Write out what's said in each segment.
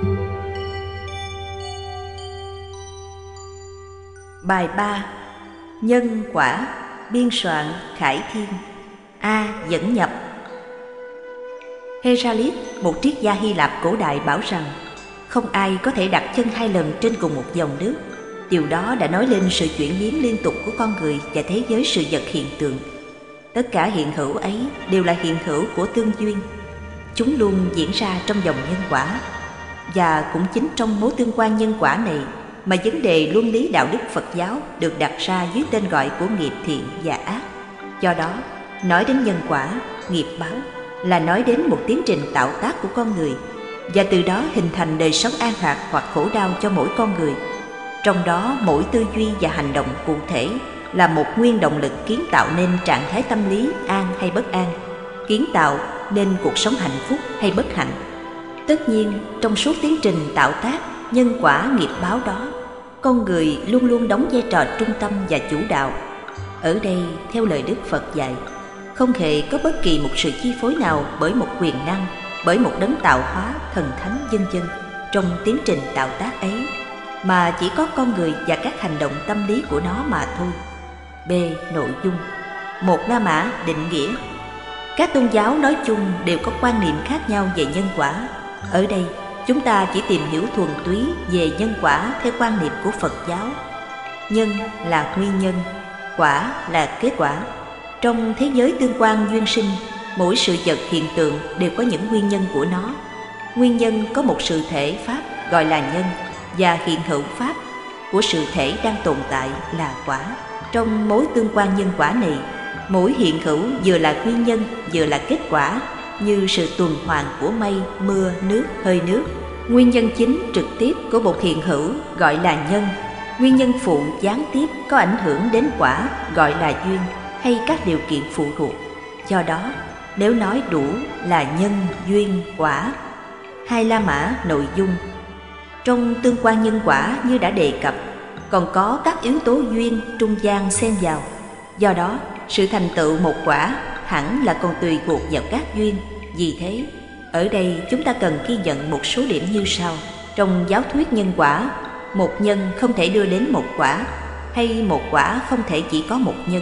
Bài 3. Nhân quả. Biên soạn Khải Thiên. A. Dẫn nhập. Heraclit, một triết gia Hy Lạp cổ đại, bảo rằng không ai có thể đặt chân 2 lần trên cùng một dòng nước. Điều đó đã nói lên sự chuyển biến liên tục của con người và thế giới sự vật hiện tượng. Tất cả hiện hữu ấy đều là hiện hữu của tương duyên. Chúng luôn diễn ra trong dòng nhân quả. Và cũng chính trong mối tương quan nhân quả này mà vấn đề luân lý đạo đức Phật giáo được đặt ra dưới tên gọi của nghiệp thiện và ác. Do đó, nói đến nhân quả, nghiệp báo là nói đến một tiến trình tạo tác của con người, và từ đó hình thành đời sống an lạc hoặc khổ đau cho mỗi con người. Trong đó, mỗi tư duy và hành động cụ thể là một nguyên động lực kiến tạo nên trạng thái tâm lý an hay bất an, kiến tạo nên cuộc sống hạnh phúc hay bất hạnh. Tất nhiên, trong suốt tiến trình tạo tác nhân quả nghiệp báo đó, con người luôn luôn đóng vai trò trung tâm và chủ đạo. Ở đây, theo lời Đức Phật dạy, không hề có bất kỳ một sự chi phối nào bởi một quyền năng, bởi một đấng tạo hóa, thần thánh vân vân trong tiến trình tạo tác ấy, mà chỉ có con người và các hành động tâm lý của nó mà thôi. B. Nội dung. 1. La Mã định nghĩa. Các tôn giáo nói chung đều có quan niệm khác nhau về nhân quả. Ở đây, chúng ta chỉ tìm hiểu thuần túy về nhân quả theo quan niệm của Phật giáo. Nhân là nguyên nhân, quả là kết quả. Trong thế giới tương quan duyên sinh, mỗi sự vật hiện tượng đều có những nguyên nhân của nó. Nguyên nhân có một sự thể pháp gọi là nhân, và hiện hữu pháp của sự thể đang tồn tại là quả. Trong mối tương quan nhân quả này, mỗi hiện hữu vừa là nguyên nhân vừa là kết quả, như sự tuần hoàn của mây, mưa, nước, hơi nước. Nguyên nhân chính trực tiếp của một hiện hữu gọi là nhân. Nguyên nhân phụ gián tiếp có ảnh hưởng đến quả gọi là duyên hay các điều kiện phụ thuộc. Do đó, nếu nói đủ là nhân, duyên, quả. 2. La Mã nội dung. Trong tương quan nhân quả như đã đề cập, còn có các yếu tố duyên trung gian xen vào. Do đó, sự thành tựu một quả hẳn là còn tùy thuộc vào các duyên. Vì thế, ở đây chúng ta cần ghi nhận một số điểm như sau. Trong giáo thuyết nhân quả, một nhân không thể đưa đến một quả, hay một quả không thể chỉ có một nhân.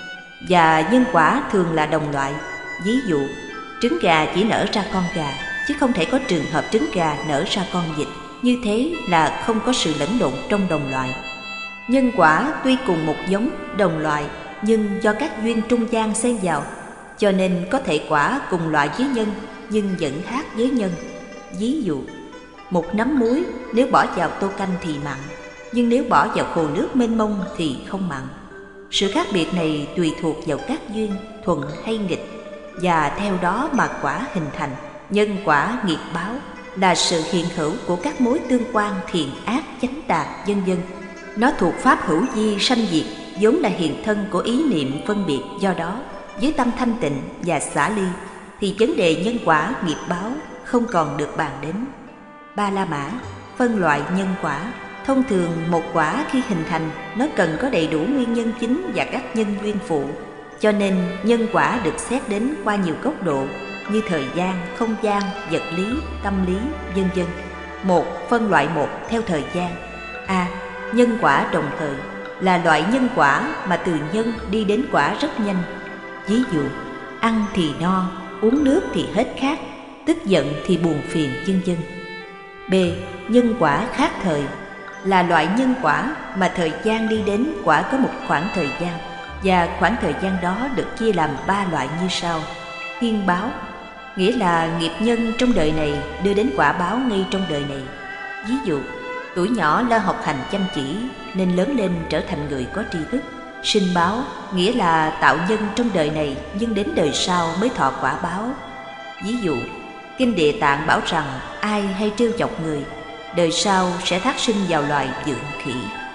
Và nhân quả thường là đồng loại. Ví dụ, trứng gà chỉ nở ra con gà, chứ không thể có trường hợp trứng gà nở ra con vịt. Như thế là không có sự lẫn lộn trong đồng loại. Nhân quả tuy cùng một giống, đồng loại, nhưng do các duyên trung gian xen vào, cho nên có thể quả cùng loại với nhân, nhưng vẫn khác với nhân. Ví dụ, một nắm muối nếu bỏ vào tô canh thì mặn, nhưng nếu bỏ vào hồ nước mênh mông thì không mặn. Sự khác biệt này tùy thuộc vào các duyên, thuận hay nghịch, và theo đó mà quả hình thành. Nhân quả nghiệp báo là sự hiện hữu của các mối tương quan thiện ác chánh tà vân vân. Nó thuộc pháp hữu vi sanh diệt, vốn là hiện thân của ý niệm phân biệt. Do đó, với tâm thanh tịnh và xả ly thì vấn đề nhân quả nghiệp báo không còn được bàn đến. 3. La Mã phân loại nhân quả. Thông thường một quả khi hình thành, nó cần có đầy đủ nguyên nhân chính và các nhân duyên phụ, cho nên nhân quả được xét đến qua nhiều góc độ như thời gian, không gian, vật lý, tâm lý, vân vân. 1. Phân loại 1 theo thời gian. A. Nhân quả đồng thời là loại nhân quả mà từ nhân đi đến quả rất nhanh. Ví dụ, ăn thì no, uống nước thì hết khát, tức giận thì buồn phiền, vân vân. B. Nhân quả khác thời là loại nhân quả mà thời gian đi đến quả có một khoảng thời gian, và khoảng thời gian đó được chia làm 3 loại như sau. Hiên báo, nghĩa là nghiệp nhân trong đời này đưa đến quả báo ngay trong đời này. Ví dụ, tuổi nhỏ lo học hành chăm chỉ nên lớn lên trở thành người có tri thức. Sinh báo, nghĩa là tạo nhân trong đời này nhưng đến đời sau mới thọ quả báo. Ví dụ, Kinh Địa Tạng bảo rằng ai hay trêu chọc người, đời sau sẽ thác sinh vào loài vượn khỉ.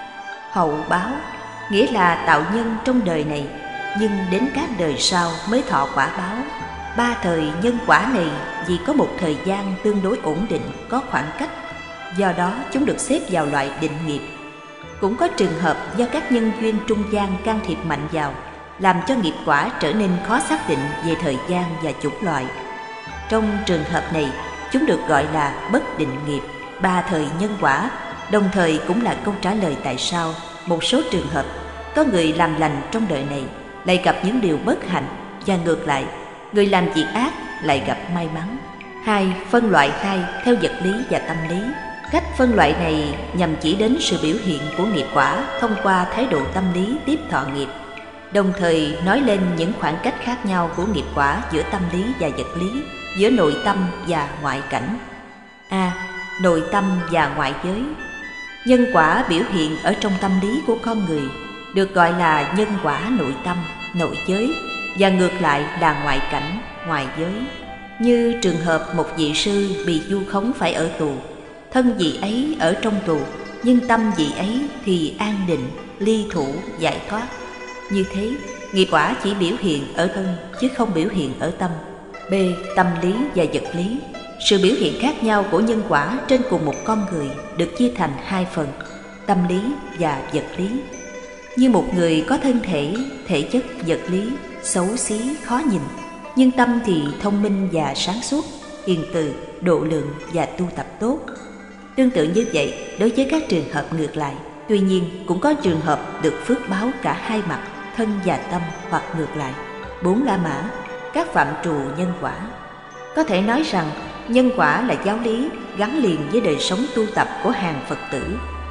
Hậu báo, nghĩa là tạo nhân trong đời này nhưng đến các đời sau mới thọ quả báo. 3 thời nhân quả này vì có một thời gian tương đối ổn định, có khoảng cách, do đó chúng được xếp vào loại định nghiệp. Cũng có trường hợp do các nhân duyên trung gian can thiệp mạnh vào, làm cho nghiệp quả trở nên khó xác định về thời gian và chủng loại. Trong trường hợp này, chúng được gọi là bất định nghiệp, ba thời nhân quả, đồng thời cũng là câu trả lời tại sao một số trường hợp có người làm lành trong đời này lại gặp những điều bất hạnh, và ngược lại, người làm việc ác lại gặp may mắn. 2. Phân loại 2 theo vật lý và tâm lý. Cách phân loại này nhằm chỉ đến sự biểu hiện của nghiệp quả thông qua thái độ tâm lý tiếp thọ nghiệp, đồng thời nói lên những khoảng cách khác nhau của nghiệp quả giữa tâm lý và vật lý, giữa nội tâm và ngoại cảnh. A. Nội tâm và ngoại giới. Nhân quả biểu hiện ở trong tâm lý của con người được gọi là nhân quả nội tâm, nội giới, và ngược lại là ngoại cảnh, ngoại giới. Như trường hợp một vị sư bị vu khống phải ở tù, thân vị ấy ở trong tù, nhưng tâm vị ấy thì an định, ly thủ, giải thoát. Như thế, nghiệp quả chỉ biểu hiện ở thân chứ không biểu hiện ở tâm. B. Tâm lý và vật lý. Sự biểu hiện khác nhau của nhân quả trên cùng một con người được chia thành hai phần, tâm lý và vật lý. Như một người có thân thể, thể chất vật lý, xấu xí, khó nhìn, nhưng tâm thì thông minh và sáng suốt, hiền từ, độ lượng và tu tập tốt. Tương tự như vậy đối với các trường hợp ngược lại. Tuy nhiên cũng có trường hợp được phước báo cả hai mặt, thân và tâm, hoặc ngược lại. 4. La mã, các phạm trù nhân quả. Có thể nói rằng nhân quả là giáo lý gắn liền với đời sống tu tập của hàng Phật tử,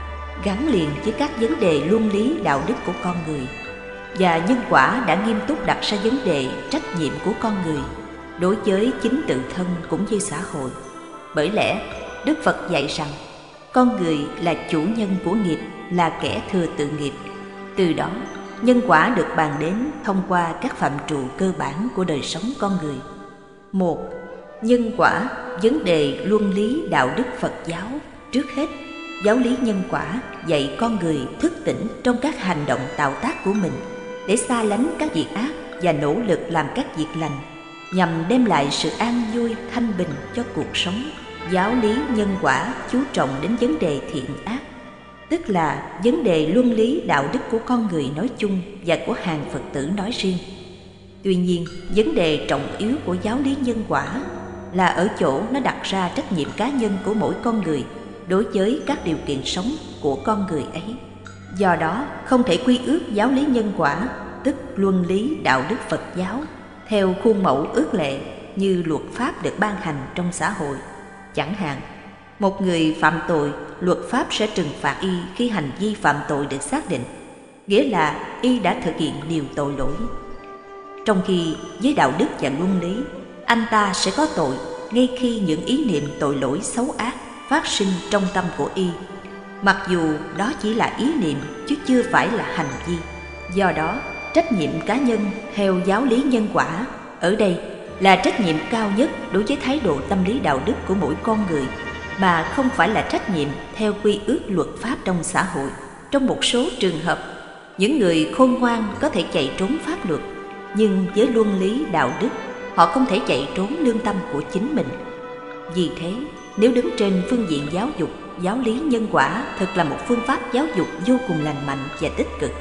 gắn liền với các vấn đề luân lý đạo đức của con người. Và nhân quả đã nghiêm túc đặt ra vấn đề trách nhiệm của con người đối với chính tự thân cũng như xã hội. Bởi lẽ Đức Phật dạy rằng con người là chủ nhân của nghiệp, là kẻ thừa tự nghiệp. Từ đó nhân quả được bàn đến thông qua các phạm trù cơ bản của đời sống con người. 1. Nhân quả, vấn đề luân lý đạo đức Phật giáo. Trước hết, giáo lý nhân quả dạy con người thức tỉnh trong các hành động tạo tác của mình để xa lánh các việc ác và nỗ lực làm các việc lành, nhằm đem lại sự an vui, thanh bình cho cuộc sống. Giáo lý nhân quả chú trọng đến vấn đề thiện ác, tức là vấn đề luân lý đạo đức của con người nói chung và của hàng Phật tử nói riêng. Tuy nhiên, vấn đề trọng yếu của giáo lý nhân quả là ở chỗ nó đặt ra trách nhiệm cá nhân của mỗi con người đối với các điều kiện sống của con người ấy. Do đó, không thể quy ước giáo lý nhân quả, tức luân lý đạo đức Phật giáo, theo khuôn mẫu ước lệ như luật pháp được ban hành trong xã hội. Chẳng hạn, một người phạm tội, luật pháp sẽ trừng phạt y khi hành vi phạm tội được xác định, nghĩa là y đã thực hiện điều tội lỗi. Trong khi với đạo đức và luân lý, anh ta sẽ có tội ngay khi những ý niệm tội lỗi xấu ác phát sinh trong tâm của y, mặc dù đó chỉ là ý niệm chứ chưa phải là hành vi. Do đó, trách nhiệm cá nhân theo giáo lý nhân quả ở đây là trách nhiệm cao nhất đối với thái độ tâm lý đạo đức của mỗi con người, mà không phải là trách nhiệm theo quy ước luật pháp trong xã hội. Trong một số trường hợp, những người khôn ngoan có thể chạy trốn pháp luật, nhưng với luân lý đạo đức, họ không thể chạy trốn lương tâm của chính mình. Vì thế, nếu đứng trên phương diện giáo dục, giáo lý nhân quả thật là một phương pháp giáo dục vô cùng lành mạnh và tích cực.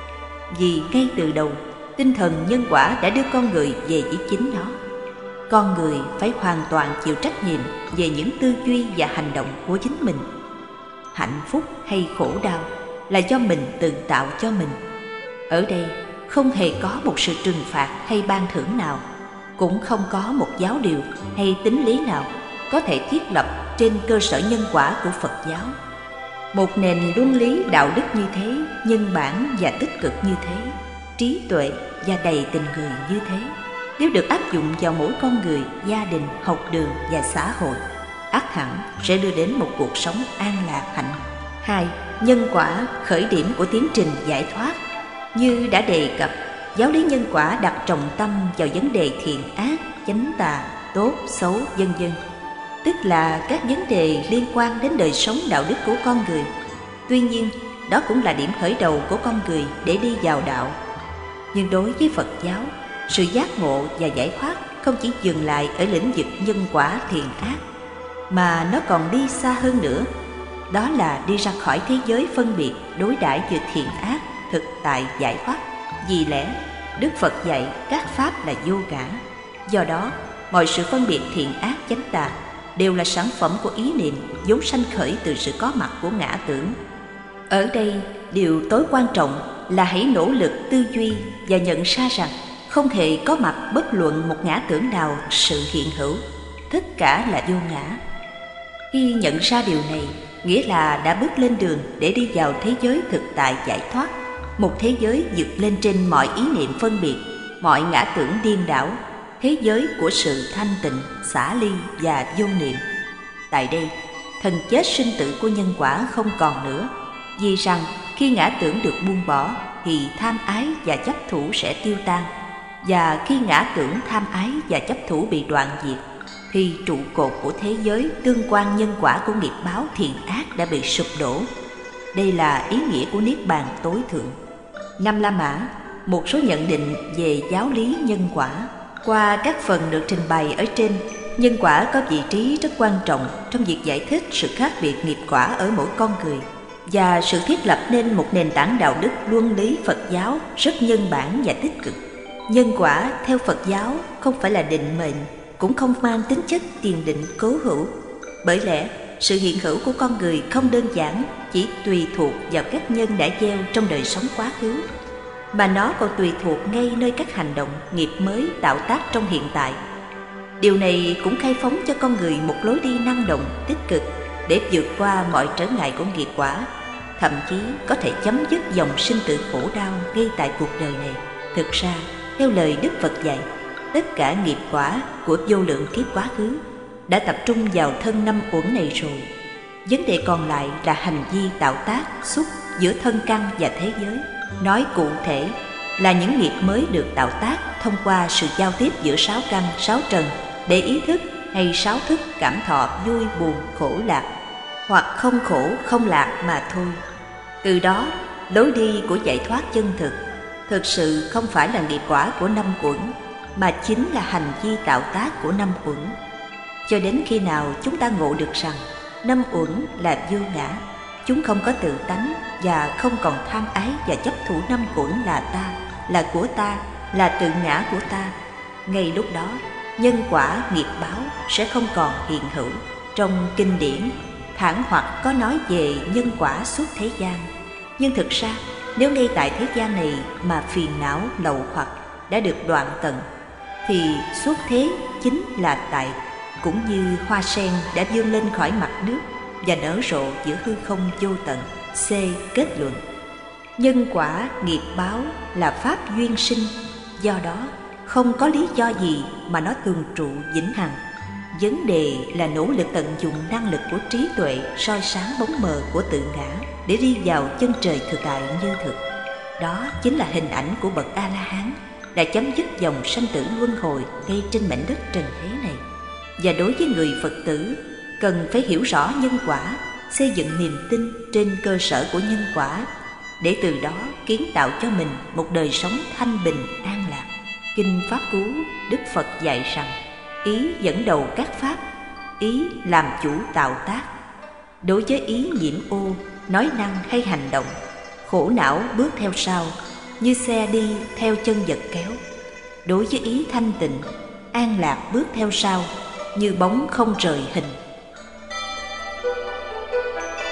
Vì ngay từ đầu, tinh thần nhân quả đã đưa con người về với chính nó. Con người phải hoàn toàn chịu trách nhiệm về những tư duy và hành động của chính mình. Hạnh phúc hay khổ đau là do mình tự tạo cho mình. Ở đây không hề có một sự trừng phạt hay ban thưởng nào, cũng không có một giáo điều hay tín lý nào có thể thiết lập trên cơ sở nhân quả của Phật giáo. Một nền luân lý đạo đức như thế, nhân bản và tích cực như thế, trí tuệ và đầy tình người như thế, nếu được áp dụng vào mỗi con người, gia đình, học đường và xã hội, ắt hẳn sẽ đưa đến một cuộc sống an lạc hạnh. 2. Nhân quả, khởi điểm của tiến trình giải thoát. Như đã đề cập, giáo lý nhân quả đặt trọng tâm vào vấn đề thiện ác, chánh tà, tốt, xấu, vân vân, tức là các vấn đề liên quan đến đời sống đạo đức của con người. Tuy nhiên, đó cũng là điểm khởi đầu của con người để đi vào đạo. Nhưng đối với Phật giáo, sự giác ngộ và giải thoát không chỉ dừng lại ở lĩnh vực nhân quả thiện ác, mà nó còn đi xa hơn nữa. Đó là đi ra khỏi thế giới phân biệt đối đãi giữa thiện ác, thực tại giải thoát. Vì lẽ Đức Phật dạy các pháp là vô ngã. Do đó, mọi sự phân biệt thiện ác chánh tà đều là sản phẩm của ý niệm vốn sanh khởi từ sự có mặt của ngã tưởng. Ở đây, điều tối quan trọng là hãy nỗ lực tư duy và nhận ra rằng không hề có mặt bất luận một ngã tưởng nào sự hiện hữu, tất cả là vô ngã. Khi nhận ra điều này, nghĩa là đã bước lên đường để đi vào thế giới thực tại giải thoát, một thế giới vượt lên trên mọi ý niệm phân biệt, mọi ngã tưởng điên đảo, thế giới của sự thanh tịnh, xả ly và vô niệm. Tại đây, thần chết sinh tử của nhân quả không còn nữa, vì rằng khi ngã tưởng được buông bỏ thì tham ái và chấp thủ sẽ tiêu tan, và khi ngã tưởng tham ái và chấp thủ bị đoạn diệt thì trụ cột của thế giới tương quan nhân quả của nghiệp báo thiện ác đã bị sụp đổ. Đây là ý nghĩa của Niết Bàn tối thượng. Năm La Mã, một số nhận định về giáo lý nhân quả. Qua các phần được trình bày ở trên, nhân quả có vị trí rất quan trọng trong việc giải thích sự khác biệt nghiệp quả ở mỗi con người và sự thiết lập nên một nền tảng đạo đức luân lý Phật giáo rất nhân bản và tích cực. Nhân quả theo Phật giáo không phải là định mệnh, cũng không mang tính chất tiền định cố hữu. Bởi lẽ, sự hiện hữu của con người không đơn giản chỉ tùy thuộc vào các nhân đã gieo trong đời sống quá khứ, mà nó còn tùy thuộc ngay nơi các hành động, nghiệp mới tạo tác trong hiện tại. Điều này cũng khai phóng cho con người một lối đi năng động, tích cực để vượt qua mọi trở ngại của nghiệp quả, thậm chí có thể chấm dứt dòng sinh tử khổ đau ngay tại cuộc đời này. Thực ra, theo lời Đức Phật dạy, tất cả nghiệp quả của vô lượng kiếp quá khứ đã tập trung vào thân năm uẩn này rồi. Vấn đề còn lại là hành vi tạo tác, xúc giữa thân căn và thế giới. Nói cụ thể là những nghiệp mới được tạo tác thông qua sự giao tiếp giữa sáu căn, sáu trần để ý thức hay sáu thức cảm thọ vui, buồn, khổ, lạc, hoặc không khổ, không lạc mà thôi. Từ đó, lối đi của giải thoát chân thực sự không phải là nghiệp quả của năm uẩn, mà chính là hành vi tạo tác của năm uẩn. Cho đến khi nào chúng ta ngộ được rằng năm uẩn là vô ngã, chúng không có tự tánh và không còn tham ái và chấp thủ năm uẩn là ta, là của ta, là tự ngã của ta, ngay lúc đó nhân quả nghiệp báo sẽ không còn hiện hữu. Trong kinh điển thản hoặc có nói về nhân quả suốt thế gian, nhưng thực ra nếu ngay tại thế gian này mà phiền não lậu hoặc đã được đoạn tận thì suốt thế chính là tại, cũng như hoa sen đã vươn lên khỏi mặt nước và nở rộ giữa hư không vô tận. C. Kết luận: nhân quả nghiệp báo là pháp duyên sinh, do đó không có lý do gì mà nó thường trụ vĩnh hằng. Vấn đề là nỗ lực tận dụng năng lực của trí tuệ soi sáng bóng mờ của tự ngã để đi vào chân trời thực tại như thực. Đó chính là hình ảnh của bậc A-la-hán đã chấm dứt dòng sanh tử luân hồi ngay trên mảnh đất trần thế này. Và đối với người Phật tử, cần phải hiểu rõ nhân quả, xây dựng niềm tin trên cơ sở của nhân quả, để từ đó kiến tạo cho mình một đời sống thanh bình an lạc. Kinh Pháp Cú, Đức Phật dạy rằng: ý dẫn đầu các pháp, ý làm chủ tạo tác. Đối với ý nhiễm ô, nói năng hay hành động, khổ não bước theo sau, như xe đi theo chân vật kéo. Đối với ý thanh tịnh, an lạc bước theo sau, như bóng không rời hình.